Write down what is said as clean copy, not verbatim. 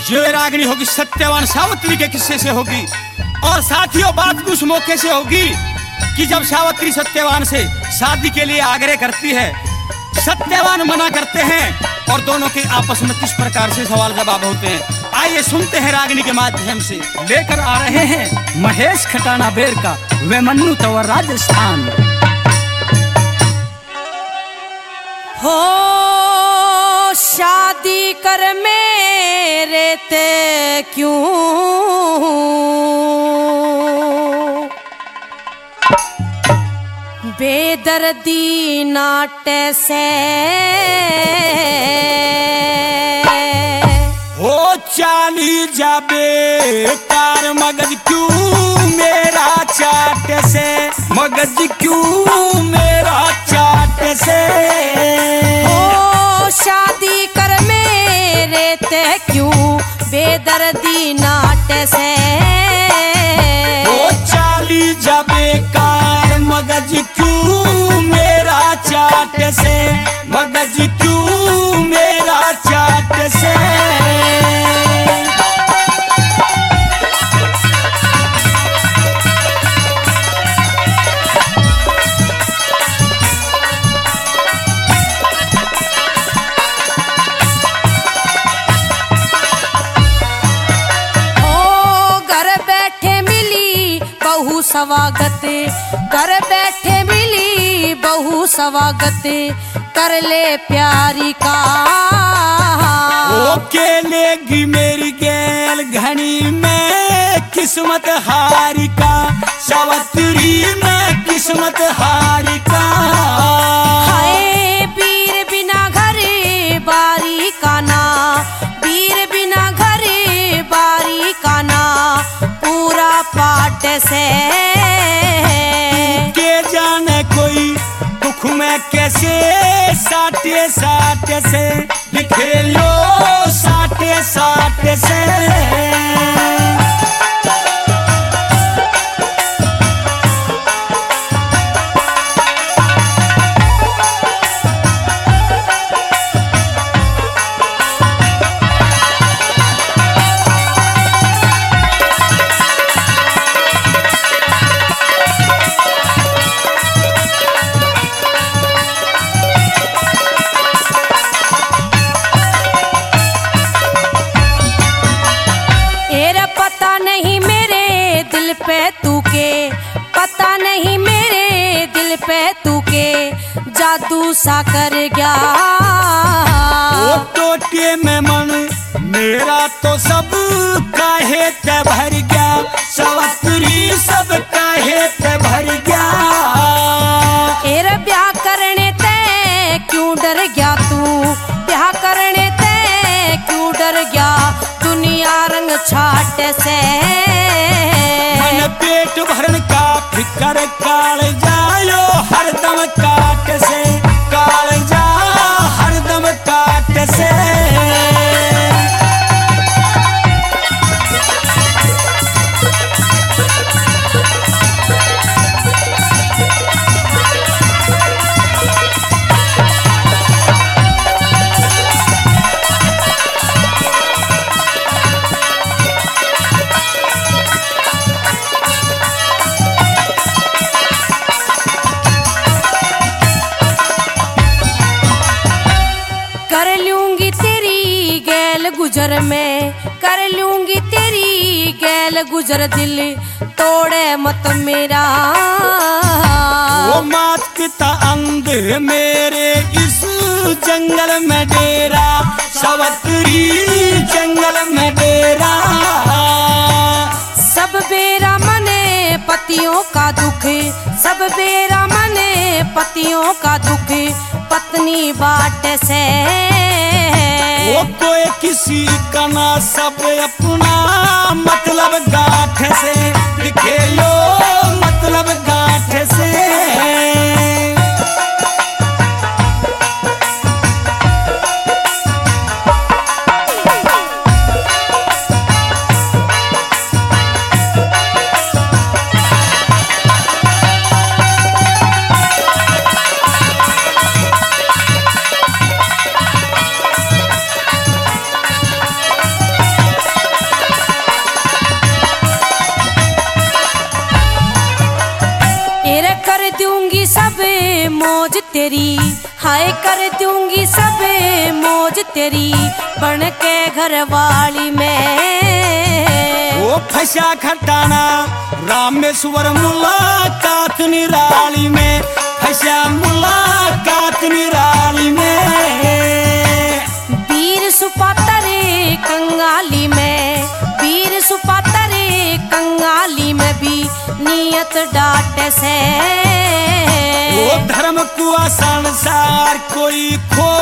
जो रागिनी होगी सत्यवान सावित्री के किस्से से होगी। और साथियों बात भी उस मौके से होगी कि जब सावित्री सत्यवान से शादी के लिए आग्रह करती है, सत्यवान मना करते हैं और दोनों के आपस में किस प्रकार से सवाल जवाब होते हैं। आइए सुनते हैं रागिनी के माध्यम से। लेकर आ रहे हैं महेश खटाना बेर का वे मन्नू तंवर राजस्थान। हो शादी कर मेरे ते क्यों बेदर्दी नाटे से हो चाली जाबे कार मगज क्यों मेरा चाट से, मगज क्यों मेरा चाट से। ओ शादी कर मेरे ते क्यों बेदर्दी नाट से। ओ चाली जाबे कार मगज क्यों मेरा चाट से, मगज क्यों मेरा चाट से। स्वागत घर बैठे मिली बहु स्वागत कर ले प्यारी का। ओ केलेगी मेरी गैल घनी में किस्मत हारी का, सावित्री में किस्मत हारी का। हाय वीर बिना घर बारी का ना, वीर बिना घर बारी का ना पूरा पाट से। के जाने कोई दुख में कैसे साटे साटे से लिखे लो साटे साटे से। पता नहीं मेरे दिल पे तू के जादू सा कर गया। ओ टोटे में मन मेरा तो सब काहे ते भर गया, सावित्री सब काहे ते भर गया। एरा ब्याह करने ते क्यों डर गया तू, ब्याह करने ते क्यों डर गया दुनिया रंग छाट से। मन पेट भरन का फिकर काल जायो हरदम काट से, काल जा हरदम काट से। गुजर में कर लूंगी तेरी गैल गुजर दिल तोड़े मत मेरा। वो मात पिता अंध मेरे इस जंगल में डेरा, सावित्री जंगल में डेरा। सब बेरा मने पतियों का दुख, सब बेरा मने पतियों का दुख पत्नी बाट से। वो कोई किसी का ना सब अपना मतलब गांठ से लिखे लो मतलब गांठ से। मैं कर दूंगी सब मौज तेरी बन के घर वाली में। ओ फंसा खटाना रामेश्वर मुलाकात निराली में, फंसा मुलाकात निराली में। वीर सुपातरे कंगाली में, वीर सुपातरे कंगाली में भी नियत डाटे से। वो धर्म कुआ संसार कोई खो